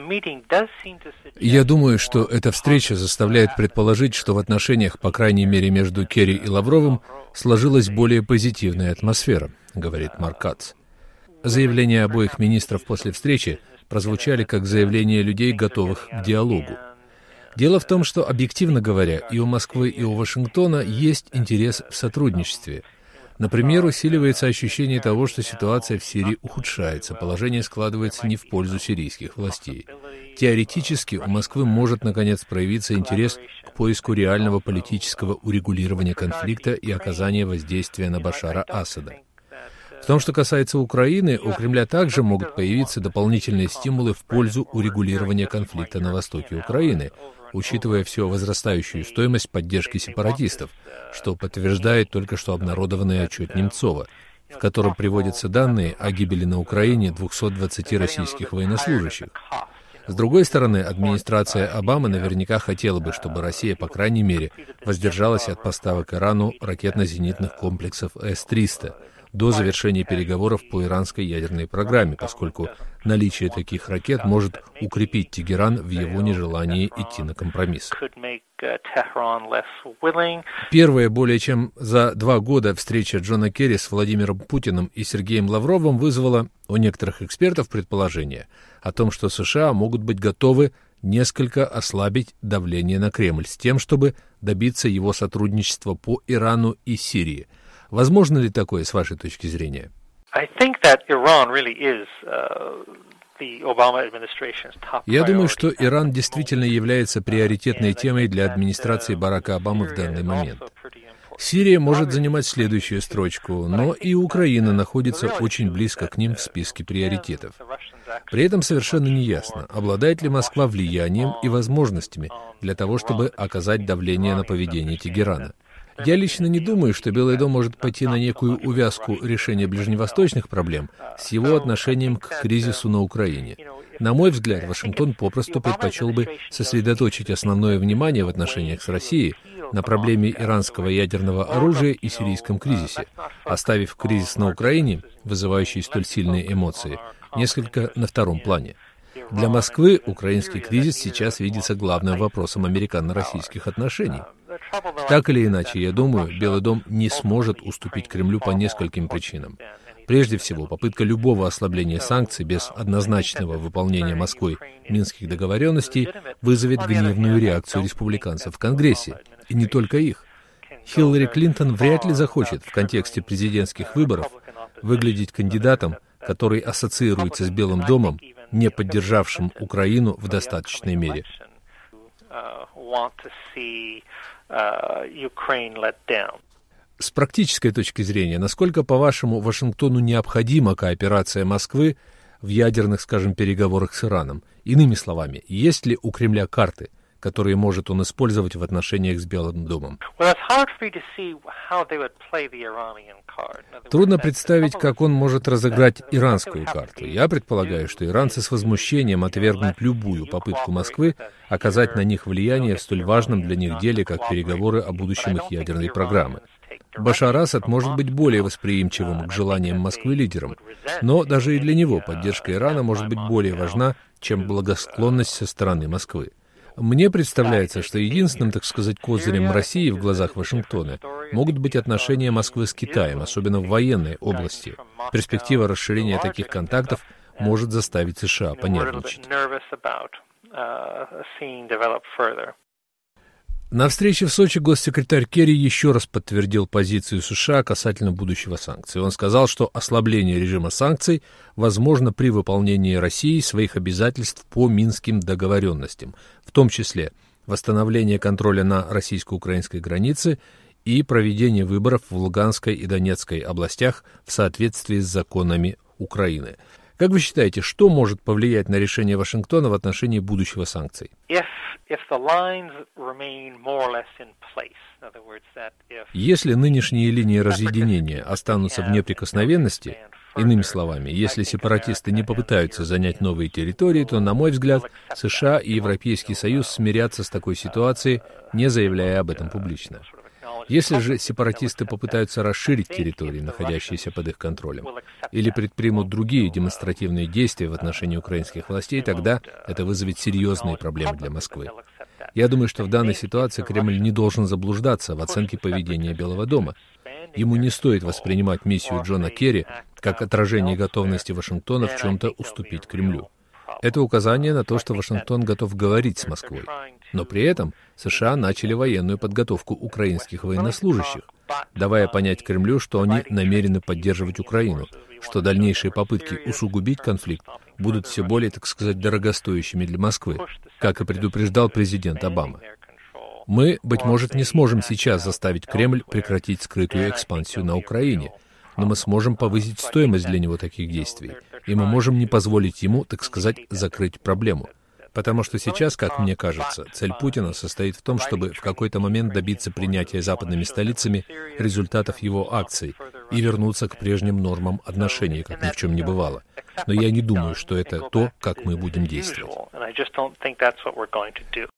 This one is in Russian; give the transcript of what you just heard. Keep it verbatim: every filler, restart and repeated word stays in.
Я думаю, что эта встреча заставляет предположить, что в отношениях, по крайней мере, между Керри и Лавровым сложилась более позитивная атмосфера, говорит Марк Кац. Заявления обоих министров после встречи прозвучали как заявления людей, готовых к диалогу. Дело в том, что, объективно говоря, и у Москвы, и у Вашингтона есть интерес в сотрудничестве. Например, усиливается ощущение того, что ситуация в Сирии ухудшается, положение складывается не в пользу сирийских властей. Теоретически у Москвы может, наконец, проявиться интерес к поиску реального политического урегулирования конфликта и оказания воздействия на Башара Асада. В том, что касается Украины, у Кремля также могут появиться дополнительные стимулы в пользу урегулирования конфликта на востоке Украины, учитывая всю возрастающую стоимость поддержки сепаратистов, что подтверждает только что обнародованный отчет Немцова, в котором приводятся данные о гибели на Украине двухсот двадцати российских военнослужащих. С другой стороны, администрация Обамы наверняка хотела бы, чтобы Россия, по крайней мере, воздержалась от поставок Ирану ракетно-зенитных комплексов эс триста до завершения переговоров по иранской ядерной программе, поскольку наличие таких ракет может укрепить Тегеран в его нежелании идти на компромисс. Первая более чем за два года встреча Джона Керри с Владимиром Путиным и Сергеем Лавровым вызвала у некоторых экспертов предположение о том, что США могут быть готовы несколько ослабить давление на Кремль с тем, чтобы добиться его сотрудничества по Ирану и Сирии. Возможно ли такое, с вашей точки зрения? Я думаю, что Иран действительно является приоритетной темой для администрации Барака Обамы в данный момент. Сирия может занимать следующую строчку, но и Украина находится очень близко к ним в списке приоритетов. При этом совершенно неясно, обладает ли Москва влиянием и возможностями для того, чтобы оказать давление на поведение Тегерана. Я лично не думаю, что Белый дом может пойти на некую увязку решения ближневосточных проблем с его отношением к кризису на Украине. На мой взгляд, Вашингтон попросту предпочел бы сосредоточить основное внимание в отношениях с Россией на проблеме иранского ядерного оружия и сирийском кризисе, оставив кризис на Украине, вызывающий столь сильные эмоции, несколько на втором плане. Для Москвы украинский кризис сейчас видится главным вопросом американо-российских отношений. Так или иначе, я думаю, Белый дом не сможет уступить Кремлю по нескольким причинам. Прежде всего, попытка любого ослабления санкций без однозначного выполнения Москвой Минских договоренностей вызовет гневную реакцию республиканцев в Конгрессе, и не только их. Хиллари Клинтон вряд ли захочет в контексте президентских выборов выглядеть кандидатом, который ассоциируется с Белым домом, не поддержавшим Украину в достаточной мере. С практической точки зрения, насколько, по-вашему, Вашингтону необходима кооперация Москвы в ядерных, скажем, переговорах с Ираном? Иными словами, есть ли у Кремля карты, которые может он использовать в отношениях с Белым домом? Трудно представить, как он может разыграть иранскую карту. Я предполагаю, что иранцы с возмущением отвергнут любую попытку Москвы оказать на них влияние в столь важном для них деле, как переговоры о будущем их ядерной программы. Башар Асад может быть более восприимчивым к желаниям Москвы лидером, но даже и для него поддержка Ирана может быть более важна, чем благосклонность со стороны Москвы. Мне представляется, что единственным, так сказать, козырем России в глазах Вашингтона могут быть отношения Москвы с Китаем, особенно в военной области. Перспектива расширения таких контактов может заставить США понервничать. На встрече в Сочи госсекретарь Керри еще раз подтвердил позицию США касательно будущего санкций. Он сказал, что ослабление режима санкций возможно при выполнении Россией своих обязательств по Минским договоренностям, в том числе восстановление контроля на российско-украинской границе и проведение выборов в Луганской и Донецкой областях в соответствии с законами Украины. Как вы считаете, что может повлиять на решение Вашингтона в отношении будущего санкций? Если нынешние линии разъединения останутся в неприкосновенности, иными словами, если сепаратисты не попытаются занять новые территории, то, на мой взгляд, США и Европейский Союз смирятся с такой ситуацией, не заявляя об этом публично. Если же сепаратисты попытаются расширить территории, находящиеся под их контролем, или предпримут другие демонстративные действия в отношении украинских властей, тогда это вызовет серьезные проблемы для Москвы. Я думаю, что в данной ситуации Кремль не должен заблуждаться в оценке поведения Белого дома. Ему не стоит воспринимать миссию Джона Керри как отражение готовности Вашингтона в чем-то уступить Кремлю. Это указание на то, что Вашингтон готов говорить с Москвой. Но при этом США начали военную подготовку украинских военнослужащих, давая понять Кремлю, что они намерены поддерживать Украину, что дальнейшие попытки усугубить конфликт будут все более, так сказать, дорогостоящими для Москвы, как и предупреждал президент Обама. Мы, быть может, не сможем сейчас заставить Кремль прекратить скрытую экспансию на Украине, но мы сможем повысить стоимость для него таких действий, и мы можем не позволить ему, так сказать, закрыть проблему. Потому что сейчас, как мне кажется, цель Путина состоит в том, чтобы в какой-то момент добиться принятия западными столицами результатов его акций и вернуться к прежним нормам отношений, как ни в чем не бывало. Но я не думаю, что это то, как мы будем действовать.